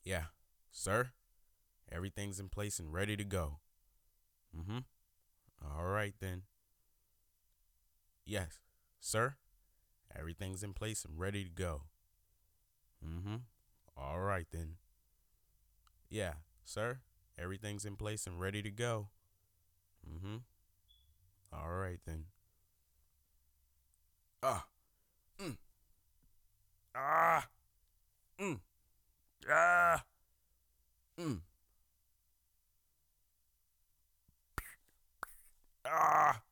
Yeah, sir, everything's in place and ready to go. Mm-hmm. All right then. Yes, sir, everything's in place and ready to go. Mm-hmm. All right then. Yeah, sir, everything's in place and ready to go. Mm-hmm. All right then. Ah. Mm. Ah. Mm. Ah. Mm. Ah.